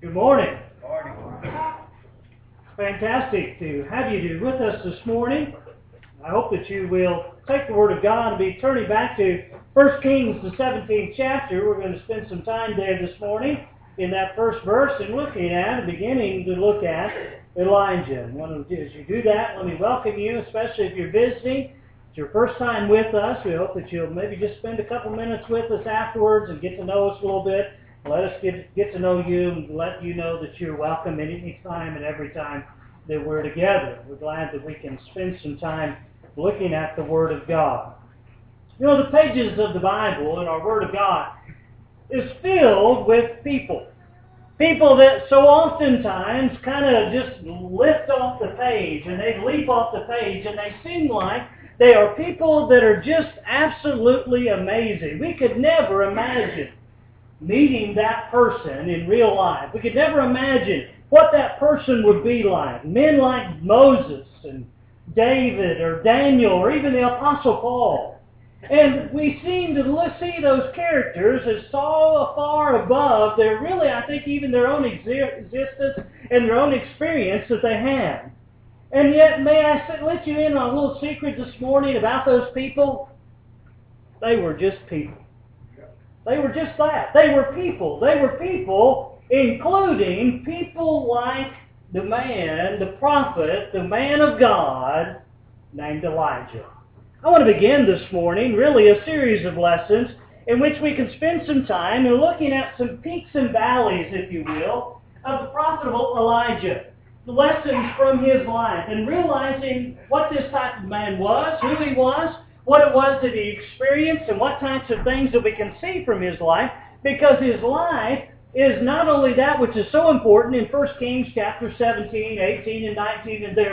Good morning. Morning. Fantastic to have you with us this morning. I hope that you will take the Word of God and be turning back to 1 Kings, the 17th chapter. We're going to spend some time there this morning in that first verse and beginning to look at Elijah. And as you do that, let me welcome you, especially if you're visiting. It's your first time with us. We hope that you'll maybe just spend a couple minutes with us afterwards and get to know us a little bit. Let us get to know you and let you know that you're welcome any time and every time that we're together. We're glad that we can spend some time looking at the Word of God. You know, the pages of the Bible and our Word of God is filled with people. People that so oftentimes kind of just lift off the page and they leap off the page and they seem like they are people that are just absolutely amazing. We could never imagine meeting that person in real life. We could never imagine what that person would be like. Men like Moses and David or Daniel or even the Apostle Paul. And we seem to see those characters as so far above their really, I think, even their own existence and their own experience that they had. And yet, may I let you in on a little secret this morning about those people? They were just people. They were just that. They were people. They were people, including people like the man, the prophet, the man of God, named Elijah. I want to begin this morning, really a series of lessons in which we can spend some time in looking at some peaks and valleys, if you will, of the prophet Elijah. The lessons from his life and realizing what this type of man was, who he was, what it was that he experienced, and what types of things that we can see from his life, because his life is not only that which is so important in 1 Kings chapter 17, 18, and 19, and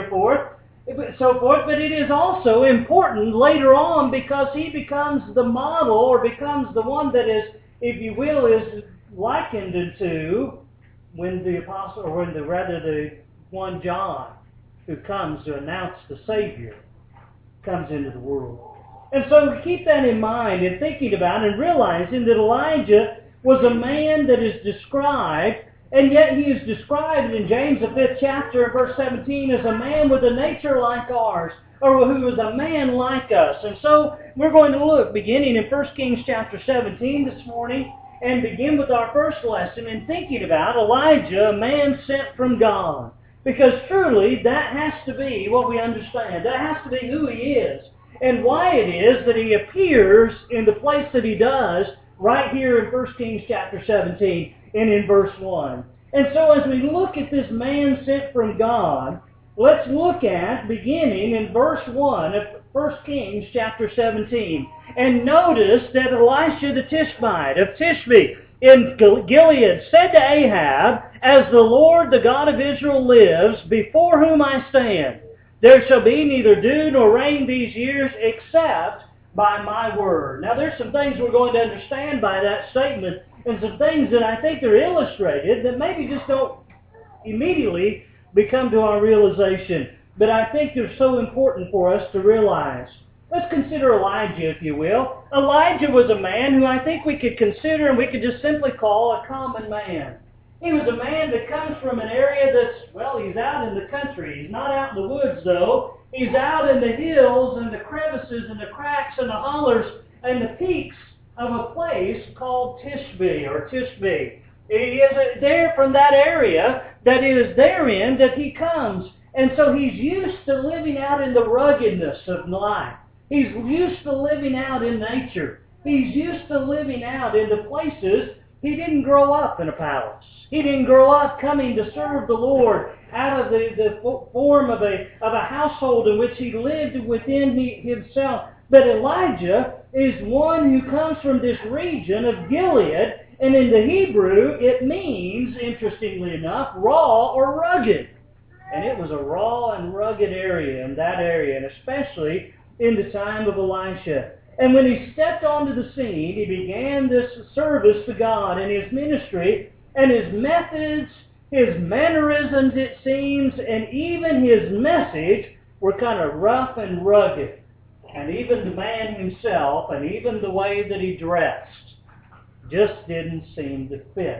so forth, but it is also important later on because he becomes the model, or becomes the one that is, if you will, is likened to when the apostle, or when the one John, who comes to announce the Savior, comes into the world. And so keep that in mind and thinking about and realizing that Elijah was a man that is described, and yet he is described in James the 5th chapter, verse 17, as a man with a nature like ours, or who was a man like us. And so we're going to look, beginning in 1 Kings chapter 17 this morning, and begin with our first lesson in thinking about Elijah, a man sent from God. Because truly, that has to be what we understand. That has to be who he is. And why it is that he appears in the place that he does right here in 1 Kings chapter 17 and in verse 1. And so as we look at this man sent from God, let's look at beginning in verse 1 of 1 Kings chapter 17. And notice that Elisha the Tishbite of Tishbe in Gilead said to Ahab, "As the Lord, the God of Israel, lives, before whom I stand, there shall be neither dew nor rain these years except by my word." Now there's some things we're going to understand by that statement, and some things that I think are illustrated that maybe just don't immediately become to our realization. But I think they're so important for us to realize. Let's consider Elijah, if you will. Elijah was a man who I think we could consider and we could just simply call a common man. He was a man that comes from an area that's, well, he's out in the country. He's not out in the woods, though. He's out in the hills and the crevices and the cracks and the hollers and the peaks of a place called Tishbe, or Tishbe. He is there from that area that it is therein that he comes. And so he's used to living out in the ruggedness of life. He's used to living out in nature. He's used to living out in the places. He didn't grow up in a palace. He didn't grow up coming to serve the Lord out of the form of a household in which he lived within himself. But Elijah is one who comes from this region of Gilead, and in the Hebrew it means, interestingly enough, raw or rugged. And it was a raw and rugged area in that area, and especially in the time of Elisha. And when he stepped onto the scene, he began this service to God in his ministry, and his methods, his mannerisms, it seems, and even his message were kind of rough and rugged. And even the man himself, and even the way that he dressed, just didn't seem to fit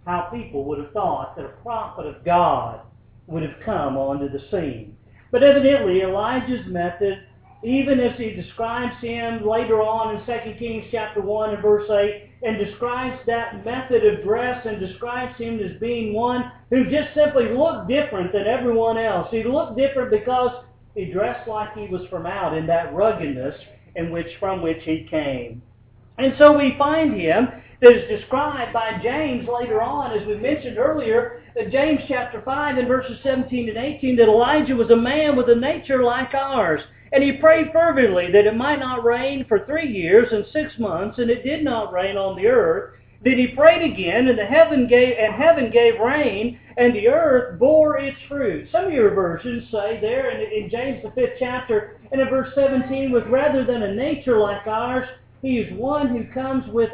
how people would have thought that a prophet of God would have come onto the scene. But evidently Elijah's method, even as he describes him later on in 2 Kings chapter 1 and verse 8, and describes that method of dress and describes him as being one who just simply looked different than everyone else. He looked different because he dressed like he was from out in that ruggedness from which he came. And so we find him that is described by James later on, as we mentioned earlier, James chapter 5 and verses 17 and 18, that Elijah was a man with a nature like ours. And he prayed fervently that it might not rain for 3 years and 6 months, and it did not rain on the earth. Then he prayed again, and heaven gave rain, and the earth bore its fruit. Some of your versions say there in James the 5th chapter, and in verse 17, with rather than a nature like ours, he is one who comes with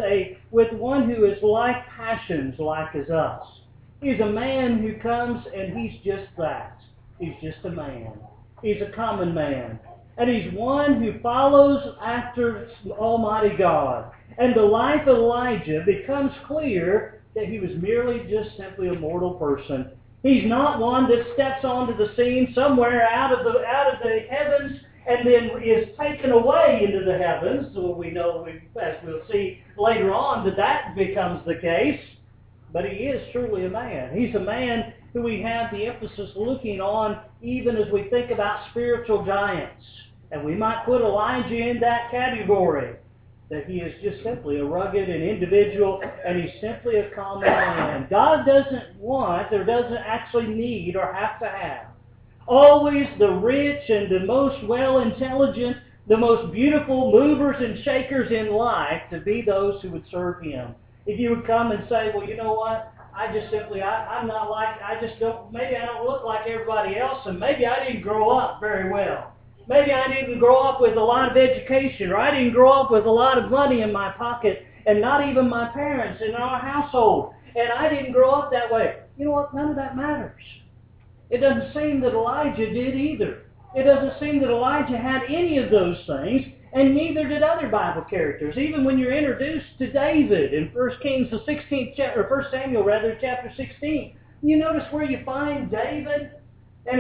one who is like passions like as us. He's a man who comes and he's just that. He's just a man. He's a common man. And he's one who follows after Almighty God. And the life of Elijah becomes clear that he was merely just simply a mortal person. He's not one that steps onto the scene somewhere out of the heavens and then is taken away into the heavens. So we know, as we'll see later on, that becomes the case. But he is truly a man. He's a man who we have the emphasis looking on even as we think about spiritual giants. And we might put Elijah in that category, that he is just simply a rugged and individual, and he's simply a common man. God doesn't want or doesn't actually need or have to have always the rich and the most well-intelligent, the most beautiful movers and shakers in life to be those who would serve him. If you would come and say, well, you know what, maybe I don't look like everybody else, and maybe I didn't grow up very well. Maybe I didn't grow up with a lot of education, or I didn't grow up with a lot of money in my pocket, and not even my parents in our household, and I didn't grow up that way. You know what? None of that matters. It doesn't seem that Elijah did either. It doesn't seem that Elijah had any of those things, and neither did other Bible characters. Even when you're introduced to David in 1 Kings, the 16th chapter, or 1 Samuel rather, chapter 16, you notice where you find David, and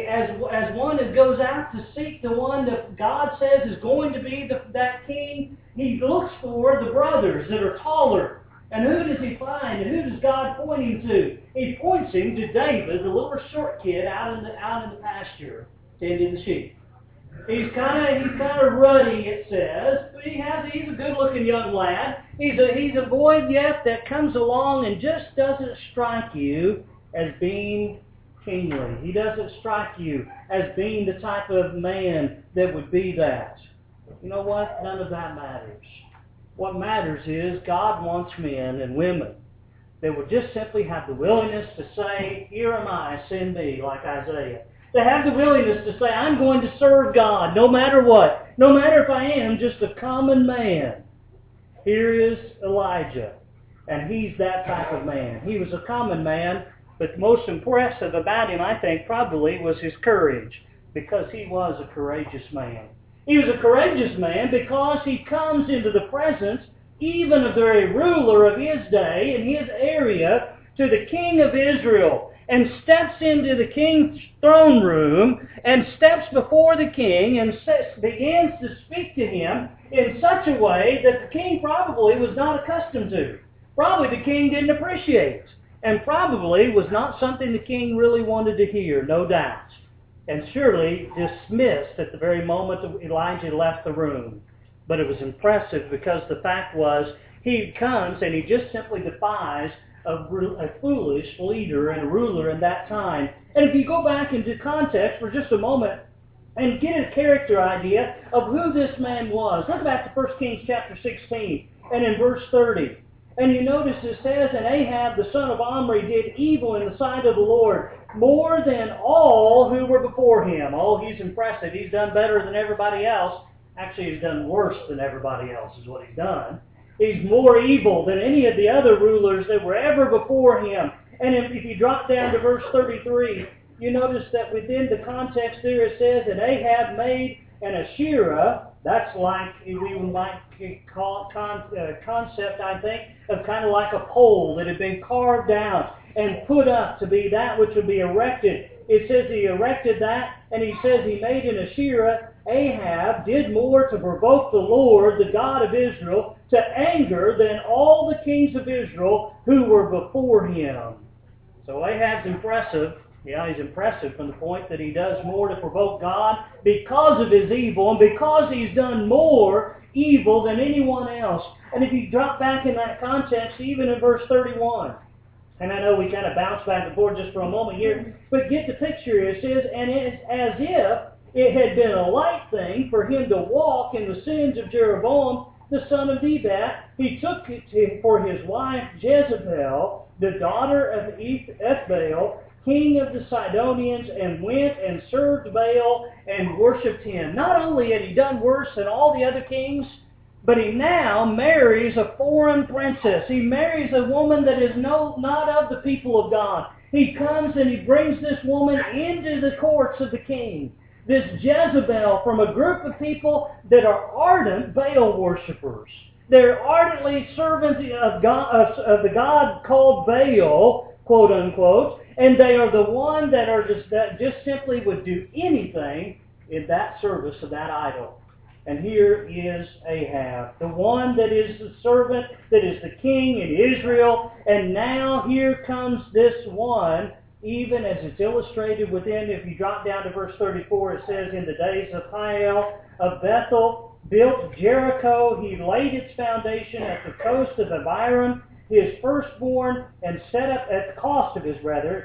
as one that goes out to seek the one that God says is going to be that king, he looks for the brothers that are taller. And who does he find? And who does God point him to? He points him to David, the little short kid out in the pasture, tending the sheep. He's kind of ruddy, it says, but he's a good-looking young lad. He's a boy yet that comes along and just doesn't strike you as being kingly. He doesn't strike you as being the type of man that would be that. You know what? None of that matters. What matters is God wants men and women that would just simply have the willingness to say, here am I, send me, like Isaiah. To have the willingness to say, I'm going to serve God no matter what. No matter if I am just a common man. Here is Elijah. And he's that type of man. He was a common man, but most impressive about him, I think, probably was his courage. Because he was a courageous man. He was a courageous man because he comes into the presence even of the very ruler of his day in his area, to the king of Israel, and steps into the king's throne room and steps before the king and begins to speak to him in such a way that the king probably was not accustomed to. Probably the king didn't appreciate, and probably was not something the king really wanted to hear, no doubt. And surely dismissed at the very moment that Elijah left the room. But it was impressive because the fact was, he comes and he just simply defies a foolish leader and a ruler in that time. And if you go back into context for just a moment and get a character idea of who this man was, look back to 1 Kings chapter 16 and in verse 30. And you notice it says, and Ahab the son of Omri did evil in the sight of the Lord, more than all who were before him. Oh, he's impressive. He's done better than everybody else. Actually, he's done worse than everybody else is what he's done. He's more evil than any of the other rulers that were ever before him. And if you drop down to verse 33, you notice that within the context there it says, and Ahab made an Asherah That's like, we might call concept, I think, of kind of like a pole that had been carved out and put up to be that which would be erected. It says he erected that, and he says he made an Asherah. Ahab did more to provoke the Lord, the God of Israel, to anger than all the kings of Israel who were before him. So Ahab's impressive. Yeah, he's impressive from the point that he does more to provoke God because of his evil and because he's done more evil than anyone else. And if you drop back in that context, even in verse 31, and I know we kind of bounce back and forth just for a moment here, but get the picture. It says, and it's as if it had been a light thing for him to walk in the sins of Jeroboam, the son of Nebat. He took for his wife Jezebel, the daughter of Ethbaal, king of the Sidonians, and went and served Baal and worshipped him. Not only had he done worse than all the other kings, but he now marries a foreign princess. He marries a woman that is not of the people of God. He comes and he brings this woman into the courts of the king. This Jezebel from a group of people that are ardent Baal worshippers. They're ardently servants of the God called Baal, quote unquote, and they are the one that just simply would do anything in that service of that idol. And here is Ahab, the one that is the servant, that is the king in Israel. And now here comes this one, even as it's illustrated within, if you drop down to verse 34, it says, in the days of Hiel of Bethel, built Jericho, he laid its foundation at the coast of Abiram, his firstborn, and set up at the cost of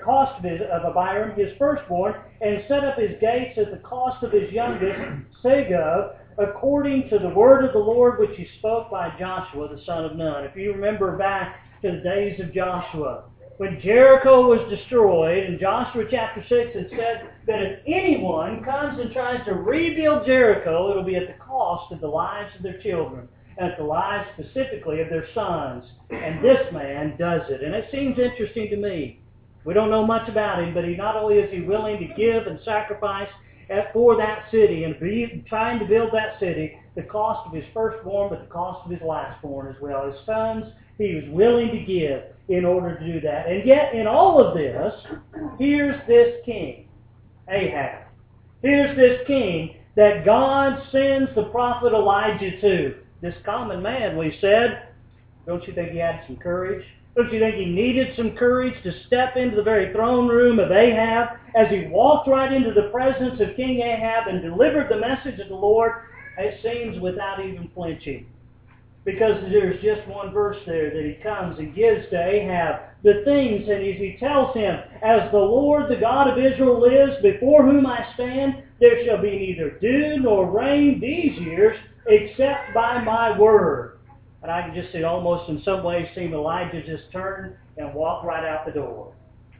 Abiram, his firstborn, and set up his gates at the cost of his youngest, Segub, according to the word of the Lord which he spoke by Joshua the son of Nun. If you remember back to the days of Joshua, when Jericho was destroyed, in Joshua chapter 6 it said that if anyone comes and tries to rebuild Jericho, it'll be at the cost of the lives of their children, and at the lives specifically of their sons. And this man does it. And it seems interesting to me. We don't know much about him, but he not only is he willing to give and sacrifice for that city and trying to build that city, the cost of his firstborn, but the cost of his lastborn as well. His sons, he was willing to give in order to do that. And yet, in all of this, here's this king, Ahab. Here's this king that God sends the prophet Elijah to. This common man, we said, don't you think he had some courage? Don't you think he needed some courage to step into the very throne room of Ahab as he walked right into the presence of King Ahab and delivered the message of the Lord? It seems without even flinching. Because there's just one verse there that he comes and gives to Ahab the things, and as he tells him, as the Lord, the God of Israel lives, before whom I stand, there shall be neither dew nor rain these years, except by my word. And I can just see almost in some ways seem Elijah just turn and walk right out the door.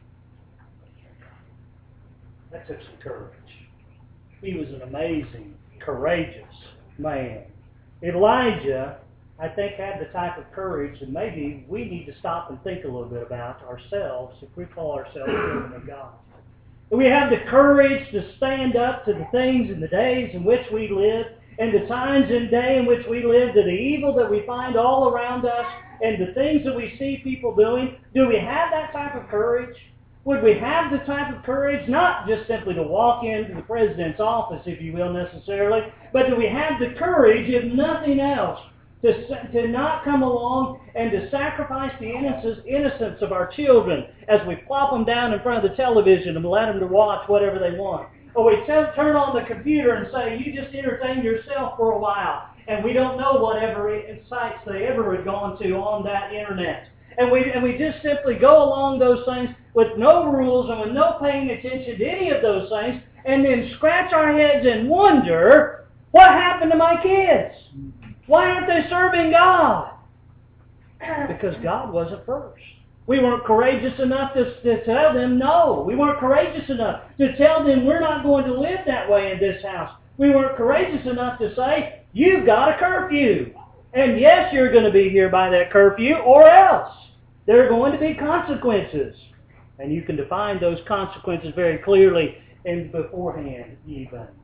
That took some courage. He was an amazing, courageous man. Elijah, I think, had the type of courage that maybe we need to stop and think a little bit about ourselves if we call ourselves children of God. We have the courage to stand up to the things and the days in which we live, and the times and day in which we live, to the evil that we find all around us, and the things that we see people doing. Do we have that type of courage? Would we have the type of courage, not just simply to walk into the president's office, if you will, necessarily, but do we have the courage, if nothing else, to not come along and to sacrifice the innocence of our children as we plop them down in front of the television and let them to watch whatever they want? Or we turn on the computer and say, you just entertain yourself for a while. And we don't know whatever sites they ever had gone to on that internet. And we just simply go along those things with no rules and with no paying attention to any of those things, and then scratch our heads and wonder, what happened to my kids? Why aren't they serving God? Because God wasn't first. We weren't courageous enough to tell them no. We weren't courageous enough to tell them we're not going to live that way in this house. We weren't courageous enough to say, you've got a curfew. And yes, you're going to be here by that curfew, or else. There are going to be consequences. And you can define those consequences very clearly and beforehand even.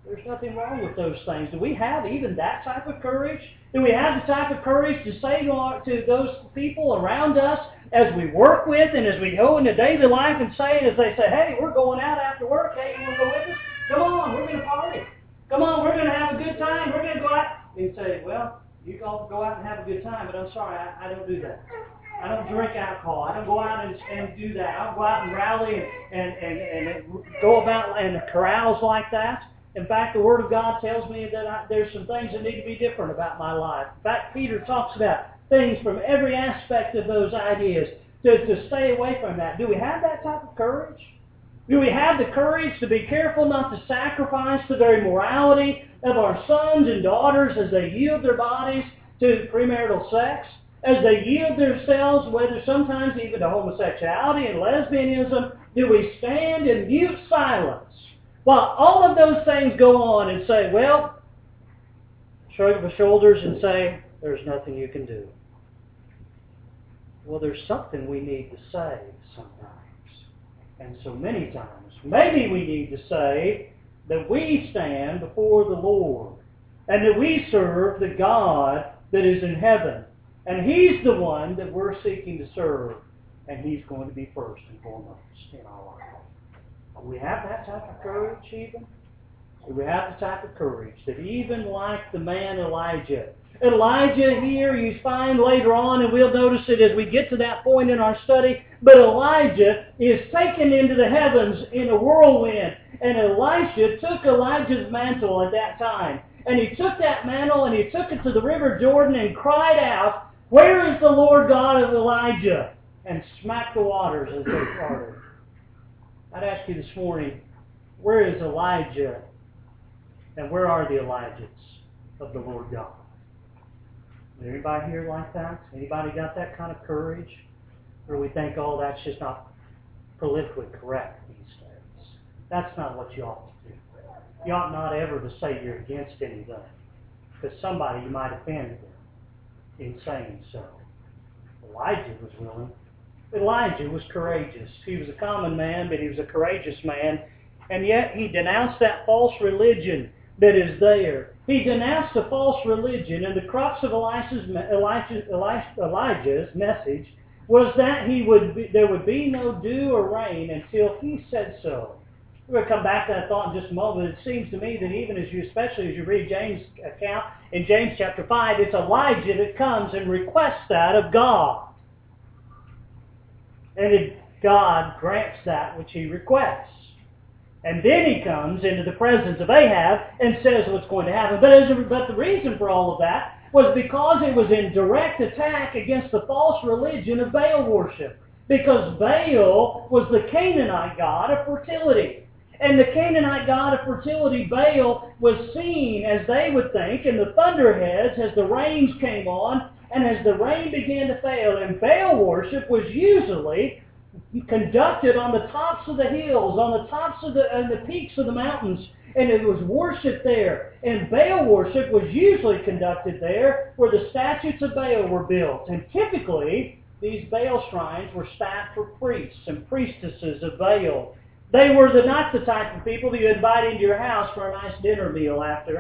There's nothing wrong with those things. Do we have even that type of courage? Do we have the type of courage to say to those people around us as we work with and as we go into daily life and say, as they say, hey, we're going out after work. Hey, you want to go with us? Come on, we're going to party. Come on, we're going to have a good time. We're going to go out. And say, well, you all go out and have a good time, but I'm sorry, I don't do that. I don't drink alcohol. I don't go out and do that. I don't go out and rally and go about in carouse like that. In fact, the Word of God tells me that there's some things that need to be different about my life. In fact, Peter talks about things from every aspect of those ideas to stay away from that. Do we have that type of courage? Do we have the courage to be careful not to sacrifice the very morality of our sons and daughters as they yield their bodies to premarital sex, as they yield themselves, whether sometimes even to homosexuality and lesbianism? Do we stand in mute silence while all of those things go on and say, well, shrug the shoulders and say, there's nothing you can do? Well, there's something we need to say sometimes. And so many times, maybe we need to say that we stand before the Lord and that we serve the God that is in heaven. And He's the one that we're seeking to serve. And He's going to be first and foremost in our life. Do we have that type of courage even? Do we have the type of courage that even like the man Elijah here you find later on, and we'll notice it as we get to that point in our study, but Elijah is taken into the heavens in a whirlwind. And Elisha took Elijah's mantle at that time. And he took that mantle and he took it to the river Jordan and cried out, where is the Lord God of Elijah? And smacked the waters as they parted. I'd ask you this morning, where is Elijah and where are the Elijahs of the Lord God? Is there anybody here like that? Anybody got that kind of courage? Or we think, oh, that's just not politically correct these days. That's not what you ought to do. You ought not ever to say you're against anything, because somebody you might offend them in saying so. Elijah was willing. Elijah was courageous. He was a common man, but he was a courageous man. And yet he denounced that false religion that is there. He denounced a false religion, and the crux of Elijah's message was that there would be no dew or rain until he said so. We're going to come back to that thought in just a moment. It seems to me that even especially as you read James' account in James chapter 5, it's Elijah that comes and requests that of God. And God grants that which he requests. And then he comes into the presence of Ahab and says what's going to happen. But the reason for all of that was because it was in direct attack against the false religion of Baal worship. Because Baal was the Canaanite god of fertility. And the Canaanite god of fertility, Baal, was seen, as they would think, in the thunderheads as the rains came on and as the rain began to fail. And Baal worship was usually conducted on the tops of the hills, on the tops of the peaks of the mountains, and it was worshipped there. And Baal worship was usually conducted there where the statues of Baal were built. And typically, these Baal shrines were staffed for priests and priestesses of Baal. They were not the type of people that you invite into your house for a nice dinner meal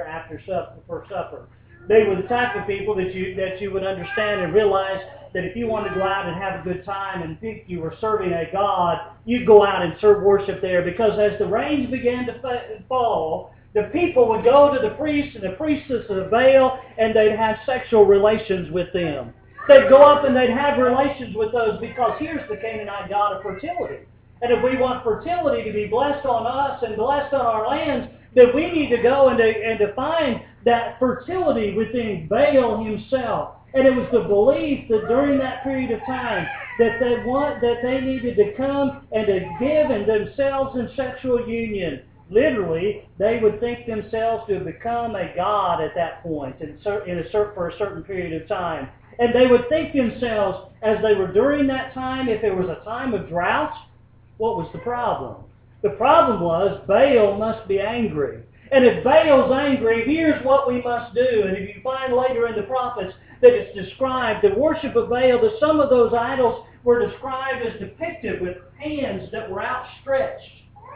for supper. They were the type of people that you would understand and realize that if you wanted to go out and have a good time and think you were serving a god, you'd go out and serve worship there, because as the rains began to fall, the people would go to the priests and the priestess of Baal, and they'd have sexual relations with them. They'd go up and they'd have relations with those, because here's the Canaanite god of fertility. And if we want fertility to be blessed on us and blessed on our lands, then we need to go and to find that fertility within Baal himself. And it was the belief that during that period of time that they needed to come and to give in themselves in sexual union. Literally, they would think themselves to have become a god at that point for a certain period of time. And they would think themselves, as they were during that time, if it was a time of drought, what was the problem? The problem was Baal must be angry. And if Baal's angry, here's what we must do. And if you find later in the prophets that it's described, the worship of Baal, that some of those idols were described as depicted with hands that were outstretched.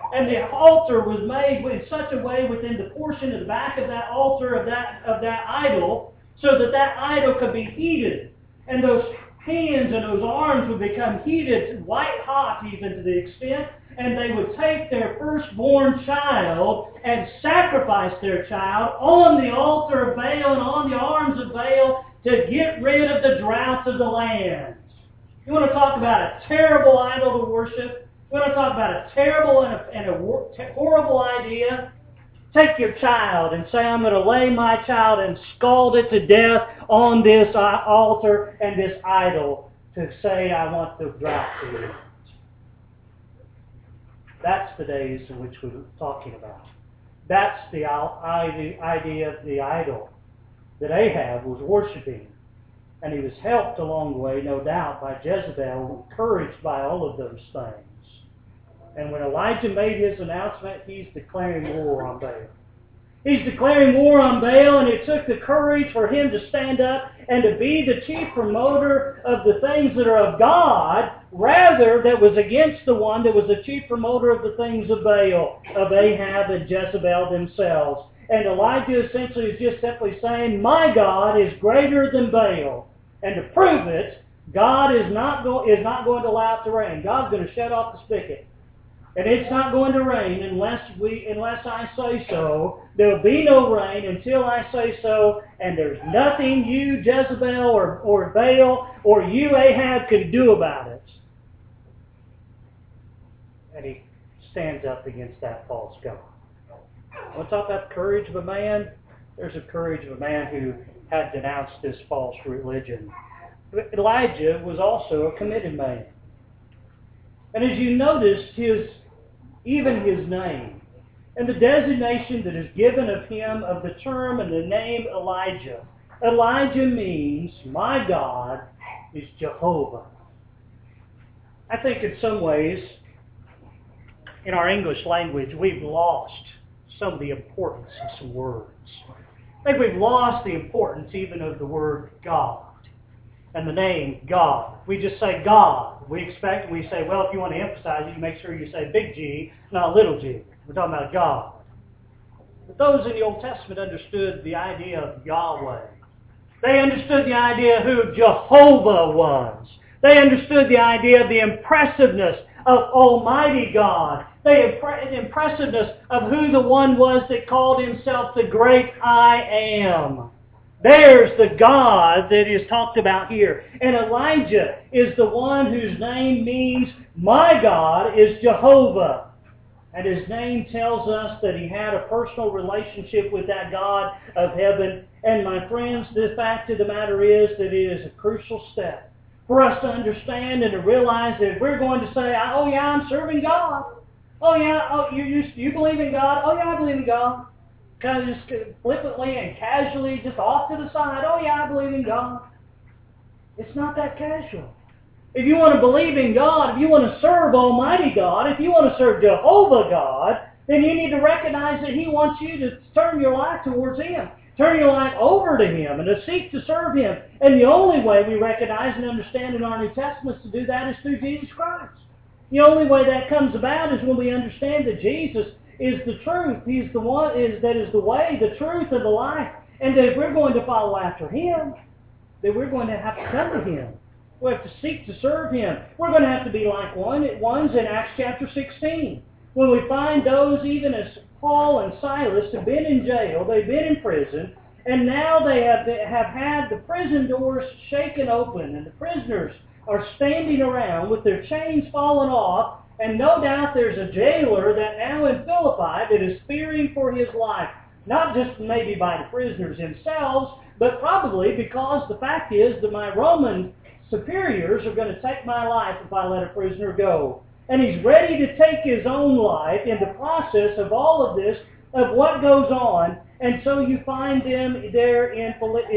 And the altar was made in such a way within the portion of the back of that altar of that idol, so that that idol could be heated. And those hands and those arms would become heated, white hot even to the extent, and they would take their firstborn child and sacrifice their child on the altar of Baal and on the arms of Baal to get rid of the drought of the land. You want to talk about a terrible idol to worship? You want to talk about a terrible and a horrible idea? Take your child and say, I'm going to lay my child and scald it to death on this altar and this idol to say I want the drought to end. That's the days in which we're talking about. That's the idea of the idol that Ahab was worshiping. And he was helped along the way, no doubt, by Jezebel, encouraged by all of those things. And when Elijah made his announcement, he's declaring war on Baal. He's declaring war on Baal, and it took the courage for him to stand up and to be the chief promoter of the things that are of God, rather that was against the one that was the chief promoter of the things of Baal, of Ahab and Jezebel themselves. And Elijah essentially is just simply saying, my God is greater than Baal. And to prove it, God is not going to allow it to rain. God's going to shut off the spigot. And it's not going to rain unless I say so. There'll be no rain until I say so. And there's nothing you, Jezebel, or Baal, or you, Ahab, can do about it. And he stands up against that false god. I want to talk about the courage of a man. There's the courage of a man who had denounced this false religion. Elijah was also a committed man. And as you notice, even his name, and the designation that is given of him, of the term and the name Elijah. Elijah means, my God is Jehovah. I think in some ways, in our English language, we've lost some of the importance of some words. I think we've lost the importance even of the word God and the name God. We just say God. We say, well, if you want to emphasize it, you make sure you say big G, not little g. We're talking about God. But those in the Old Testament understood the idea of Yahweh. They understood the idea of who Jehovah was. They understood the idea of the impressiveness of Almighty God. The impressiveness of who the one was that called himself the great I am. There's the God that is talked about here. And Elijah is the one whose name means, my God is Jehovah. And his name tells us that he had a personal relationship with that God of heaven. And my friends, the fact of the matter is that it is a crucial step for us to understand and to realize that if we're going to say, oh yeah, I'm serving God. Oh yeah, you believe in God? Oh yeah, I believe in God. Kind of just flippantly and casually, just off to the side. Oh yeah, I believe in God. It's not that casual. If you want to believe in God, if you want to serve Almighty God, if you want to serve Jehovah God, then you need to recognize that He wants you to turn your life towards Him. Turn your life over to Him and to seek to serve Him. And the only way we recognize and understand in our New Testaments to do that is through Jesus Christ. The only way that comes about is when we understand that Jesus is the truth. He's the one that is the way, the truth, and the life. And that if we're going to follow after Him, then we're going to have to come to Him. We have to seek to serve Him. We're going to have to be like ones in Acts chapter 16. When we find those, even as Paul and Silas have been in jail, they've been in prison, and now they have had the prison doors shaken open, and the prisoners are standing around with their chains fallen off, and no doubt there's a jailer that now in Philippi that is fearing for his life. Not just maybe by the prisoners themselves, but probably because the fact is that my Roman superiors are going to take my life if I let a prisoner go. And he's ready to take his own life in the process of all of this, of what goes on. And so you find them there in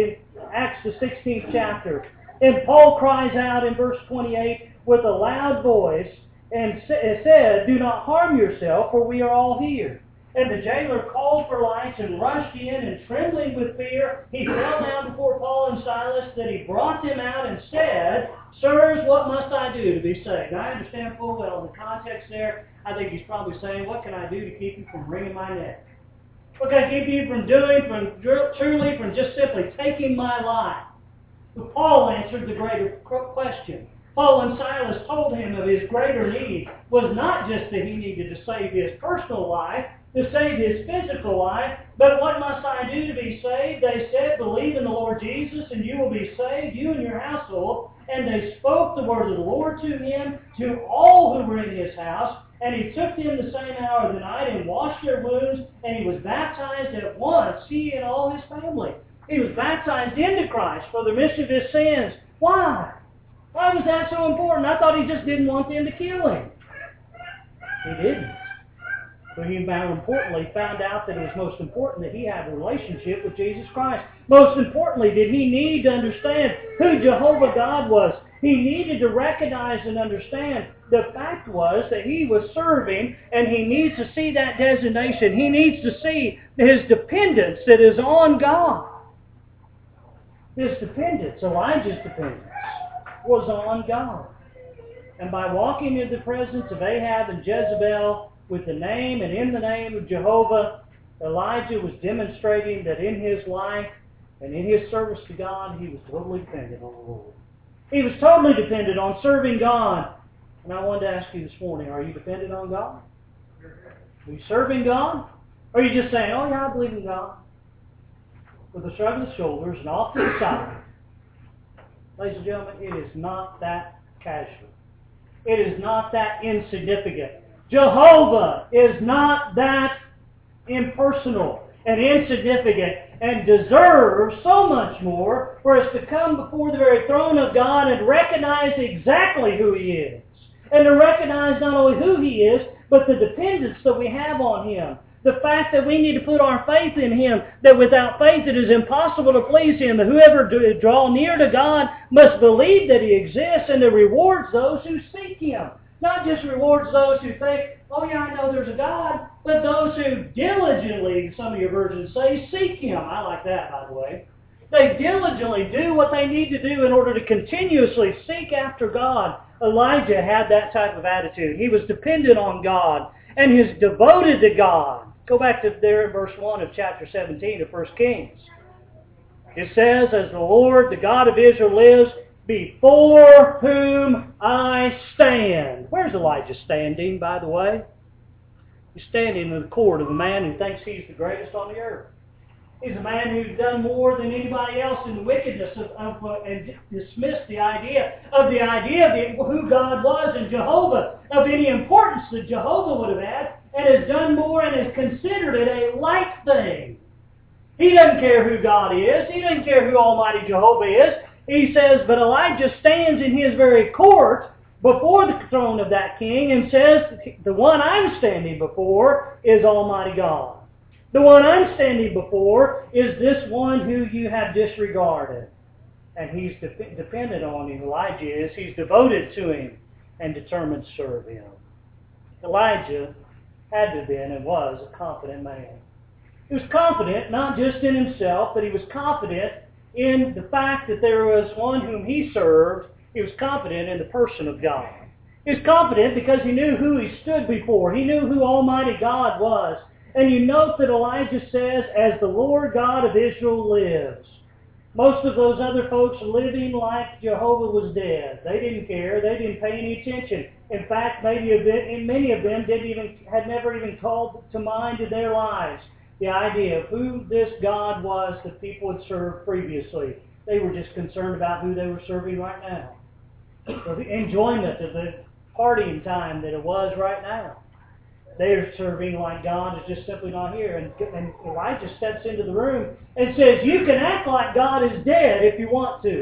Acts the 16th chapter. And Paul cries out in verse 28 with a loud voice and said, do not harm yourself, for we are all here. And the jailer called for lights and rushed in, and trembling with fear, he fell down before Paul and Silas. Then he brought them out and said, Sirs, what must I do to be saved? Now, I understand full well the context there. I think he's probably saying, what can I do to keep you from wringing my neck? What can I keep you from doing, from just simply taking my life? But Paul answered the greater question. Paul and Silas told him of his greater need was not just that he needed to save his personal life, to save his physical life, but what must I do to be saved? They said, believe in the Lord Jesus, and you will be saved, you and your household. And they spoke the word of the Lord to him, to all who were in his house. And he took them the same hour of the night and washed their wounds, and he was baptized at once, he and all his family. He was baptized into Christ for the remission of his sins. Why? Why was that so important? I thought he just didn't want them to kill him. He didn't. But he, more importantly, found out that it was most important that he have a relationship with Jesus Christ. Most importantly, did he need to understand who Jehovah God was. He needed to recognize and understand the fact was that he was serving, and he needs to see that designation. He needs to see his dependence that is on God. His dependence, Elijah's dependence, was on God. And by walking in the presence of Ahab and Jezebel with the name and in the name of Jehovah, Elijah was demonstrating that in his life and in his service to God, he was totally dependent on the Lord. He was totally dependent on serving God. And I wanted to ask you this morning, are you dependent on God? Are you serving God? Or are you just saying, oh yeah, I believe in God, with a shrug of the shoulders and off to the side? Ladies and gentlemen, it is not that casual. It is not that insignificant. Jehovah is not that impersonal and insignificant and deserves so much more for us to come before the very throne of God and recognize exactly who He is. And to recognize not only who He is, but the dependence that we have on Him. The fact that we need to put our faith in Him, that without faith it is impossible to please Him, that whoever draw near to God must believe that He exists, and that rewards those who seek Him. Not just rewards those who think, oh yeah, I know there's a God, but those who diligently, some of your versions say, seek Him. I like that, by the way. They diligently do what they need to do in order to continuously seek after God. Elijah had that type of attitude. He was dependent on God, and he was devoted to God. Go back to there in verse 1 of chapter 17 of 1 Kings. It says, as the Lord, the God of Israel lives, before whom I stand. Where's Elijah standing, by the way? He's standing in the court of a man who thinks he's the greatest on the earth. He's a man who's done more than anybody else in the wickedness and dismissed the idea of who God was and Jehovah, of any importance that Jehovah would have had, and has done more and has considered it a light thing. He doesn't care who God is. He doesn't care who Almighty Jehovah is. He says, but Elijah stands in his very court before the throne of that king and says, the one I'm standing before is Almighty God. The one I'm standing before is this one who you have disregarded. And he's dependent on him. Elijah is. He's devoted to him and determined to serve him. Elijah had to have been and was a confident man. He was confident not just in himself, but he was confident in the fact that there was one whom he served. He was confident in the person of God. He was confident because he knew who he stood before. He knew who Almighty God was. And you note that Elijah says, as the Lord God of Israel lives. Most of those other folks living like Jehovah was dead. They didn't care. They didn't pay any attention. In fact, many of them had never even called to mind in their lives the idea of who this God was that people had served previously. They were just concerned about who they were serving right now. So the enjoyment of the partying time that it was right now. They are serving like God is just simply not here. And Elijah steps into the room and says, you can act like God is dead if you want to.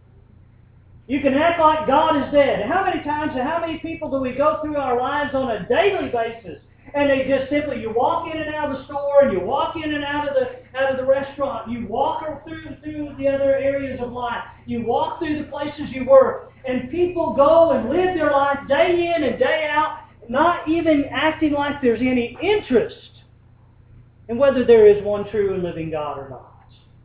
You can act like God is dead. And how many times and how many people do we go through our lives on a daily basis? And they just simply, you walk in and out of the store, and you walk in and out of the restaurant. You walk through the other areas of life. You walk through the places you work. And people go and live their life day in and day out, not even acting like there's any interest and whether there is one true and living God or not.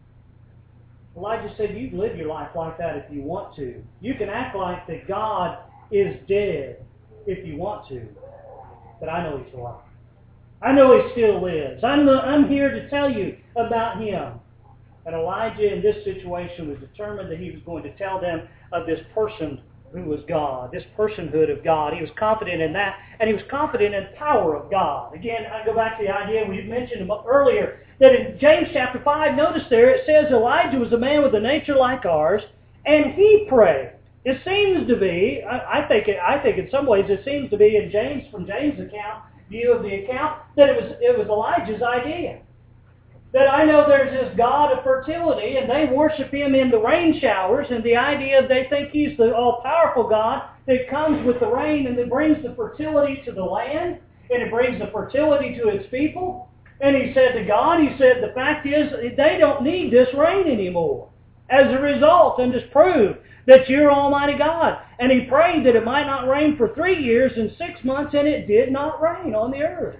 Elijah said, you can live your life like that if you want to. You can act like that God is dead if you want to. But I know He's alive. I know He still lives. I'm here to tell you about Him. And Elijah in this situation was determined that he was going to tell them of this person who was God, this personhood of God. He was confident in that, and he was confident in the power of God. Again, I go back to the idea we mentioned earlier, that in James chapter 5, notice there, it says Elijah was a man with a nature like ours, and he prayed. It seems to be, I think in some ways it seems to be in James, from James' view of the account, that it was Elijah's idea. That I know there's this God of fertility, and they worship Him in the rain showers, and the idea they think He's the all-powerful God that comes with the rain and that brings the fertility to the land, and it brings the fertility to its people. And he said to God, he said, the fact is, they don't need this rain anymore. As a result, and just prove that you're Almighty God. And he prayed that it might not rain for 3 years and 6 months, and it did not rain on the earth.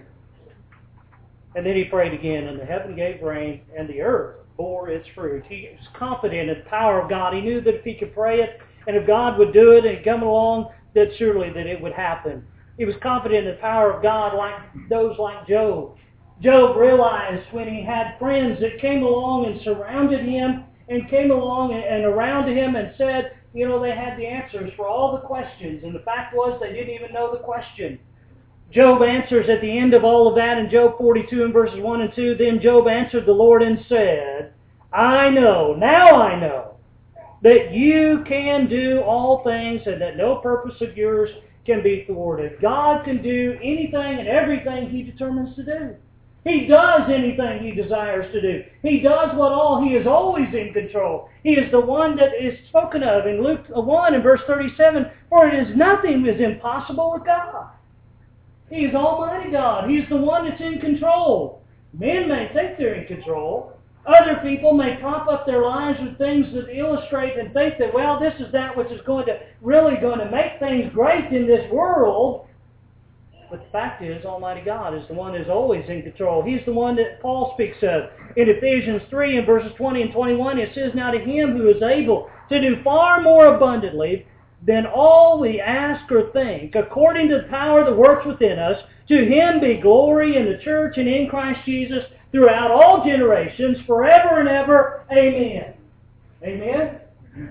And then he prayed again, and the heaven gave rain, and the earth bore its fruit. He was confident in the power of God. He knew that if he could pray it, and if God would do it and come along, that surely that it would happen. He was confident in the power of God, like those like Job. Job realized when he had friends that came along and surrounded him, and came along and around him and said, you know, they had the answers for all the questions. And the fact was they didn't even know the question. Job answers at the end of all of that in Job 42 and verses 1 and 2. Then Job answered the Lord and said, now I know, that you can do all things and that no purpose of yours can be thwarted. God can do anything and everything He determines to do. He does anything He desires to do. He does He is always in control. He is the one that is spoken of in Luke 1 and verse 37, for it is nothing is impossible with God. He is Almighty God. He's the one that's in control. Men may think they're in control. Other people may prop up their lives with things that illustrate and think that, well, this is that which is really going to make things great in this world. But the fact is, Almighty God is the one that is always in control. He's the one that Paul speaks of. In Ephesians 3 and verses 20 and 21, it says, now to Him who is able to do far more abundantly than all we ask or think, according to the power that works within us, to Him be glory in the church and in Christ Jesus throughout all generations, forever and ever. Amen. Amen?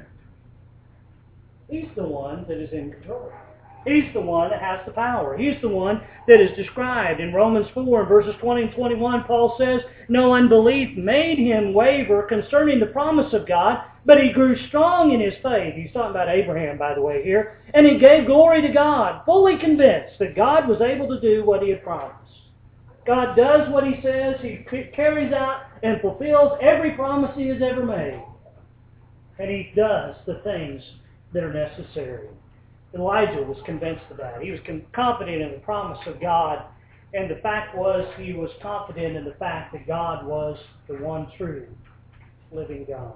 He's the one that is in control. He's the one that has the power. He's the one that is described in Romans 4 verses 20 and 21. Paul says, no unbelief made him waver concerning the promise of God, but he grew strong in his faith. He's talking about Abraham, by the way, here. And he gave glory to God, fully convinced that God was able to do what He had promised. God does what He says. He carries out and fulfills every promise He has ever made. And He does the things that are necessary. Elijah was convinced of that. He was confident in the promise of God. And the fact was, he was confident in the fact that God was the one true living God.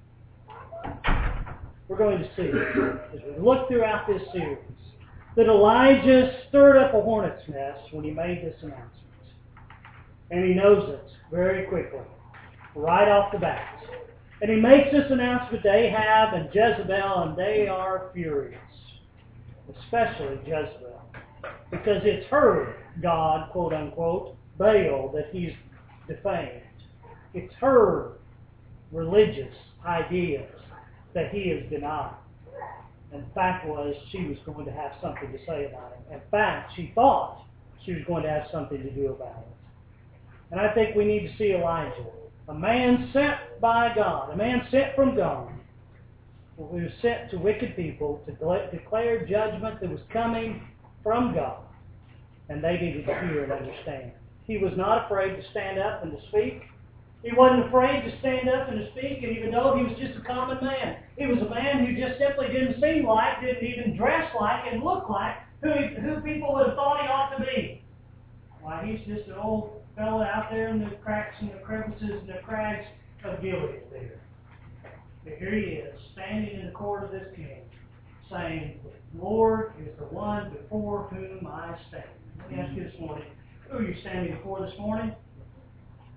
We're going to see, as we look throughout this series, that Elijah stirred up a hornet's nest when he made this announcement. And he knows it very quickly, right off the bat. And he makes this announcement to Ahab and Jezebel, and they are furious. Especially Jezebel. Because it's her God, quote unquote, Baal, that he's defamed. It's her religious ideas that he has denied. And the fact was, she was going to have something to say about it. In fact, she thought she was going to have something to do about it. And I think we need to see Elijah, a man sent by God, a man sent from God, who was sent to wicked people to declare judgment that was coming from God. And they needed to hear and understand. He was not afraid to stand up and to speak. He wasn't afraid to stand up and to speak, and even though he was just a common man. He was a man who just simply didn't seem like, didn't even dress like, and look like who people would have thought he ought to be. Why, he's just an old fellow out there in the cracks and the crevices and the crags of Gilead there. But here he is, standing in the court of this king, saying, the Lord is the one before whom I stand. Let me ask you this morning, who are you standing before this morning?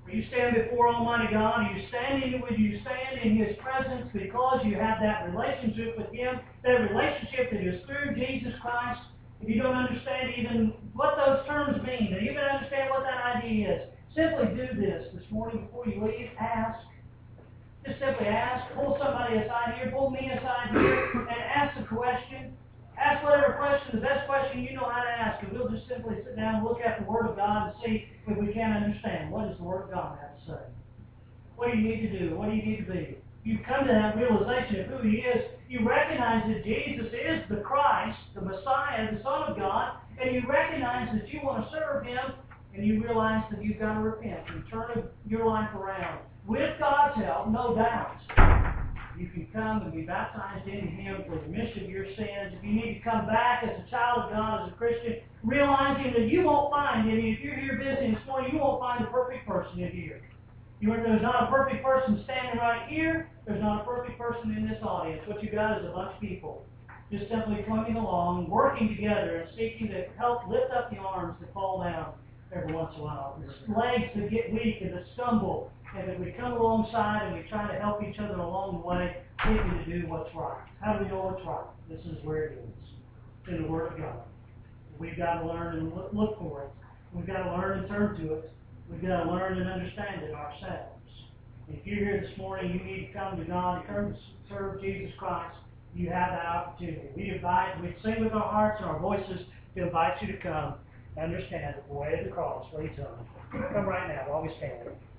Are you standing before Almighty God? Are you standing with you stand in His presence because you have that relationship with Him, that relationship that is through Jesus Christ? If you don't understand even what those terms mean, and even understand what that idea is, simply do this morning before you leave. Ask. Just simply ask. Pull somebody aside here. Pull me aside here and ask the question. Ask whatever question, the best question you know how to ask. And we'll just simply sit down and look at the Word of God and see if we can understand. What does the Word of God have to say? What do you need to do? What do you need to be? You come to that realization of who He is. You recognize that Jesus is the Christ, the Messiah, the Son of God, and you recognize that you want to serve Him, and you realize that you've got to repent and turn your life around. With God's help, no doubt, you can come and be baptized into Him for the remission of your sins. If you need to come back as a child of God, as a Christian, realizing that you won't find any, if you're here visiting this morning, you won't find the perfect person in here. There's not a perfect person standing right here. There's not a perfect person in this audience. What you got is a bunch of people just simply coming along, working together, and seeking to help lift up the arms that fall down every once in a while. The legs that get weak and that stumble, and that we come alongside and we try to help each other along the way, seeking to do what's right. How do we know what's right? This is where it is. It's in the Word of God. We've got to learn and look for it. We've got to learn and turn to it. We've got to learn and understand it ourselves. If you're here this morning, you need to come to God, come to serve Jesus Christ, you have that opportunity. We sing with our hearts and our voices to invite you to come, understand the way of the cross, what He's done. Come right now while we stand.